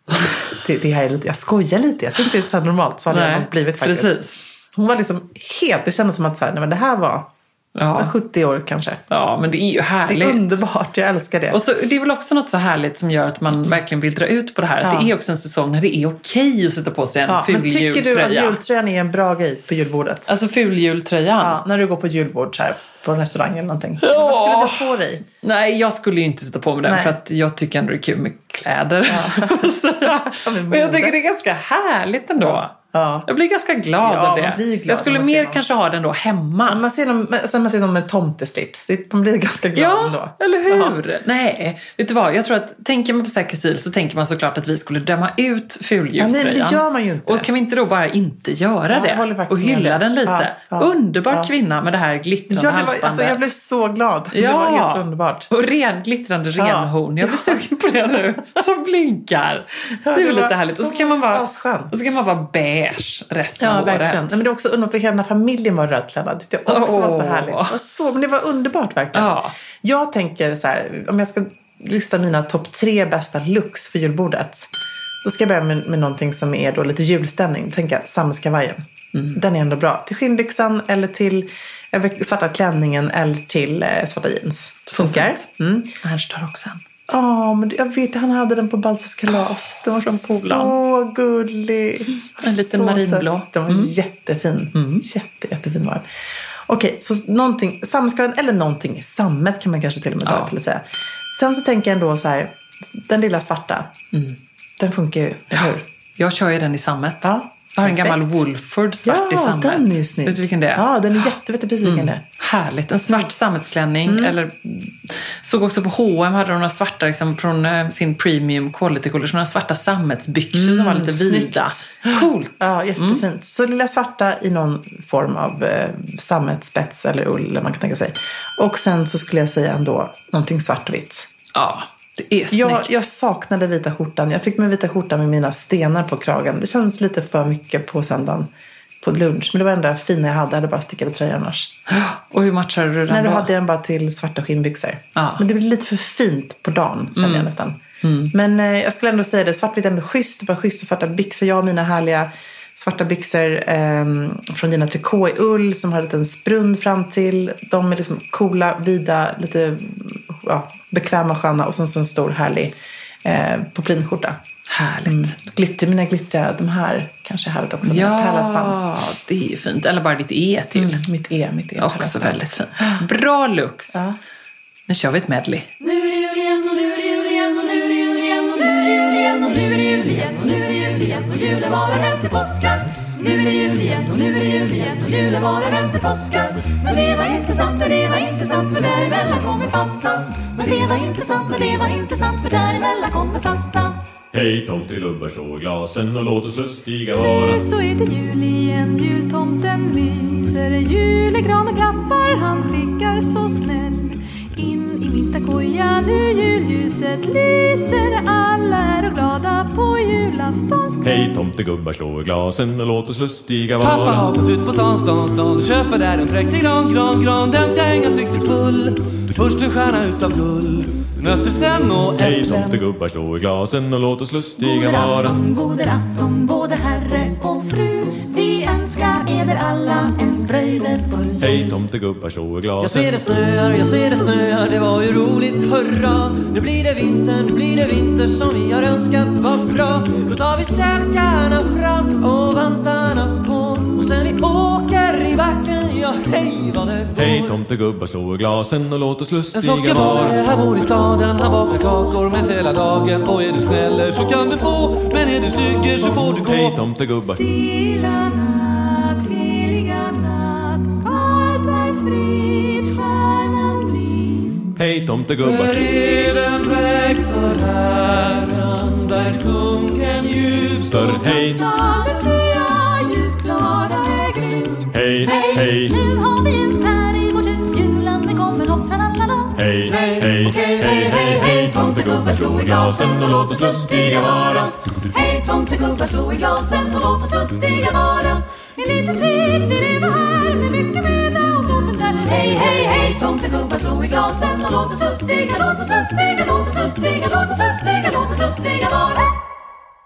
det, det här är lite, jag skojar lite. Jag ser inte ut så här normalt. Så hade jag blivit faktiskt. Precis. Hon var liksom helt, det kändes som att så här, nej, men det här var... Ja. sjuttio år kanske. Ja, men det är ju härligt. Det är underbart, jag älskar det. Och så, det är väl också något så härligt som gör att man mm. verkligen vill dra ut på det här. Att ja. det är också en säsong när det är okej att sätta på sig en ja, ful jultröja. Men tycker du att jultröjan är en bra grej på julbordet? Alltså ful jultröjan? Ja, när du går på julbord så här, på en restaurang eller någonting. Ja. Vad skulle du få dig? Nej, jag skulle ju inte sätta på mig den. Nej. För att jag tycker ändå det är kul med kläder. Ja. så, men jag tycker det är ganska härligt ändå. Ja. Ja. Jag blir ganska glad ja, av det. Glad jag skulle mer kanske ha den då hemma. Ja, man ser dem, man ser dem med tomteslips. Man blir ganska glad ja, ändå. Ja, eller hur? Ja. Nej, vet du vad? Jag tror att tänker man på säker stil så tänker man såklart att vi skulle döma ut fuljultröjan. Ja, nej, det gör man ju inte. Och kan vi inte då bara inte göra ja, det? Och hylla den lite. Ja, ja, underbar ja. kvinna med det här glittrande ja, det var, halsbandet. Alltså, jag blev så glad. Ja. Det var helt underbart. Och ren, glittrande renhorn. Jag blir ja. sugen på det nu. Som blinkar. Ja, det är det väl var, lite härligt. Och så kan man vara, och så kan man vara beige resten ja, av året. Verkligen. Men det är också underbart för hela familjen var rödklädda. Det tyckte jag också oh. var så härligt. Det var så, men det var underbart verkligen. Ja. Jag tänker så här, om jag ska lista mina topp tre bästa looks för julbordet. Då ska jag börja med, med någonting som är då lite julstämning. Då tänker jag sammetskavajen. Mm. Den är ändå bra. Till skinnbyxan eller till svarta klänningen eller till eh, svarta jeans. Funkar. Mm. Ernst har också en. Ja, oh, men jag vet han hade den på Balsas kalas. Den var från Polan. Så gullig. En liten marinblå. Den var mm. jättefin. Mm. Jätte, jättefin var den. Okej, så någonting, sammetskavajen eller någonting i sammet kan man kanske till och med dra ja. till att säga. Sen så tänker jag ändå så här, den lilla svarta, mm. den funkar ju, eller hur? Jag kör ju den i sammet. Ja. Jag har en gammal Wolford svart ja, i sammet. Ja, den är ju snygg. Vet du vilken det är? Ja, den är jättevett precis vilken det är. Härligt. En svart sammetsklänning. Mm. Eller såg också på H och M hade de några svarta liksom, från uh, sin premium quality colors. Några svarta sammetsbyxor mm, som var lite vida. Snyggt. Coolt. Ja, jättefint. Mm. Så lilla svarta i någon form av uh, sammetsspets eller ull eller man kan tänka sig. Och sen så skulle jag säga ändå någonting svartvitt. Ja. Det är snyggt. Jag, jag saknade vita skjortan. Jag fick med vita skjortan med mina stenar på kragen. Det känns lite för mycket på söndagen. På lunch. Men det var det enda fina jag hade. Jag hade bara stickade tröja annars. Och hur matchade du den? Nej, då då? hade jag den bara till svarta skinnbyxor. Ah. Men det blir lite för fint på dagen, kände mm. jag nästan. Mm. Men eh, jag skulle ändå säga det. Svartvitt är ändå schysst. Det var schyssta svarta byxor. Jag och mina härliga svarta byxor eh, från Gina Tricot i ull. Som har en liten sprunn fram till. De är liksom coola, vida, lite ja, bekväma, sköna. Och sen så en stor härlig eh, poplinskjorta. Härligt. Mm. Glitter, mina glitter, de här kanske är härligt också. Ja, det är ju fint. Eller bara ditt E till. Mm, mitt E, mitt E. Också väldigt fint. Bra looks. Ja. Nu kör vi ett medley. Nu är det jul igen och nu är det jul igen och nu är det jul igen och nu är det jul igen och nu är det jul igen och nu är det jul igen och julen varar än till påskan. Nu är det jul igen och nu är det jul igen och julen varar än till påskan. Men det var inte sant, men det var inte sant för däremellan kommer fasta. Men det var inte sant, men det var inte sant för däremellan kommer fasta. Hej tomtegubbar, slå glasen och låt oss lustiga vara. Så är det jul igen, jultomten myser. Julegran och klappar, han skickar så snäll. In i minsta koja, nu julljuset lyser. Alla är och glada på julaftons kväll. Hej tomtegubbar, slå glasen och låt oss lustiga vara. Pappa har gått ut på stan, stan, stan och köper där en präktig gran, gran, gran. Den ska hängas riktigt full. Först en stjärna utav guld. Nötter sen och äpplen. Hej tomtegubbar, slå i glasen och låt oss lustiga goder vara. Afton, goder afton, både herre och fru. Vi önskar eder alla en fröjdefull. Hej tomtegubbar, slå i glasen. Jag ser det snöar, jag ser det snöar. Det var ju roligt, hurra. Nu blir det vinter, nu blir det vinter som vi har önskat var bra. Då tar vi sälkarna fram och vantarna på. Och sen vi åker i backen, ja hej vad det går. Hej tomtegubbar, slå i glasen och låt oss lustiga vara. En sockerbagare här bor i staden, han bakar kakor med hela dagen. Och är du snäller så kan du få, men är du stygger så får du gå. Hej tomtegubbar. Stilla natt, heliga natt, allt är frid, stjärnan blir. Hej tomtegubbar. Red en väg för Herren, där sjunken djup står. Hej. Hej, hej. Nu har vi ljus här i vårt hus, julen det kommer och tralala. Hej, hej, hej, hej, hej, hej. Tomtegubbar, slå i glasen och låt oss lustiga vara. Hej tomtegubbar, slå i glasen och låt oss lustiga vara. En liten tid vi lever här med mycket middag och stort besvär. Hej, hej, hej, tomtegubbar, slå i glasen och låt oss lustiga, låt oss lustiga, låt oss lustiga, låt oss lustiga, låt oss lustiga vara.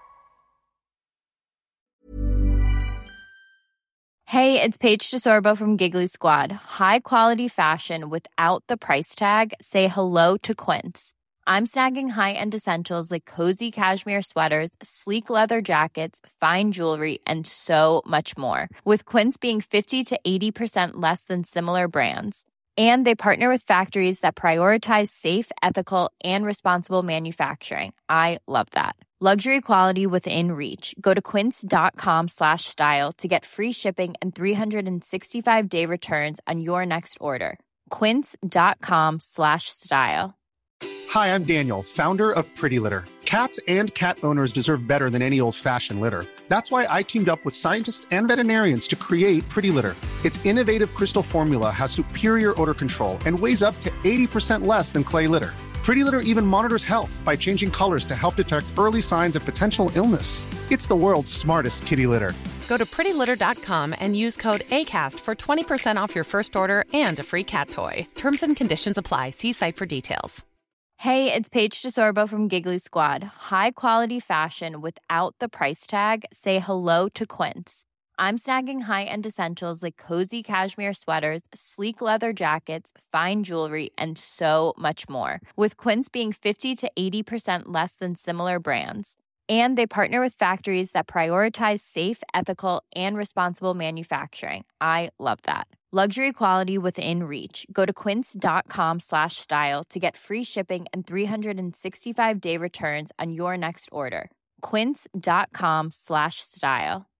Hey, it's Paige DeSorbo from Giggly Squad. High quality fashion without the price tag. Say hello to Quince. I'm snagging high-end essentials like cozy cashmere sweaters, sleek leather jackets, fine jewelry, and so much more. With Quince being fifty to eighty percent less than similar brands. And they partner with factories that prioritize safe, ethical, and responsible manufacturing. I love that. Luxury quality within reach. Go to quince.com slash style to get free shipping and three sixty-five day returns on your next order. Quince.com slash style. Hi, I'm Daniel, founder of Pretty Litter. Cats and cat owners deserve better than any old-fashioned litter. That's why I teamed up with scientists and veterinarians to create Pretty Litter. Its innovative crystal formula has superior odor control and weighs up to eighty percent less than clay litter. Pretty Litter even monitors health by changing colors to help detect early signs of potential illness. It's the world's smartest kitty litter. Go to pretty litter dot com and use code ACAST for twenty percent off your first order and a free cat toy. Terms and conditions apply. See site for details. Hey, it's Paige DeSorbo from Giggly Squad. High quality fashion without the price tag. Say hello to Quince. I'm snagging high-end essentials like cozy cashmere sweaters, sleek leather jackets, fine jewelry, and so much more. With Quince being fifty to eighty percent less than similar brands. And they partner with factories that prioritize safe, ethical, and responsible manufacturing. I love that. Luxury quality within reach. Go to quince.com slash style to get free shipping and three sixty-five day returns on your next order. Quince.com slash style.